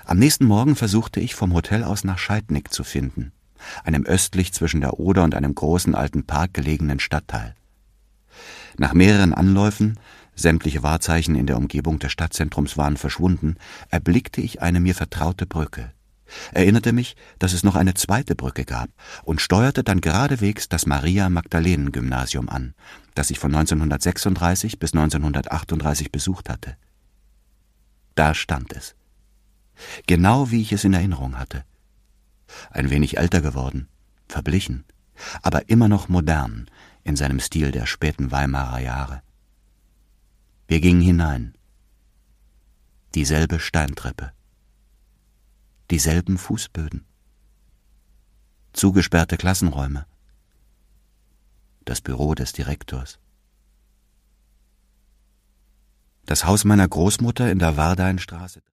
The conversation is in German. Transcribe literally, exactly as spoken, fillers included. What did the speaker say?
Am nächsten Morgen versuchte ich, vom Hotel aus nach Scheidnig zu finden, einem östlich zwischen der Oder und einem großen alten Park gelegenen Stadtteil. Nach mehreren Anläufen, sämtliche Wahrzeichen in der Umgebung des Stadtzentrums waren verschwunden, erblickte ich eine mir vertraute Brücke, erinnerte mich, dass es noch eine zweite Brücke gab und steuerte dann geradewegs das Maria-Magdalenen-Gymnasium an, das ich von neunzehnhundertsechsunddreißig bis neunzehnhundertachtunddreißig besucht hatte. Da stand es. Genau wie ich es in Erinnerung hatte. Ein wenig älter geworden, verblichen, aber immer noch modern in seinem Stil der späten Weimarer Jahre. Wir gingen hinein. Dieselbe Steintreppe. Dieselben Fußböden. Zugesperrte Klassenräume. Das Büro des Direktors. Das Haus meiner Großmutter in der Wardeinstraße.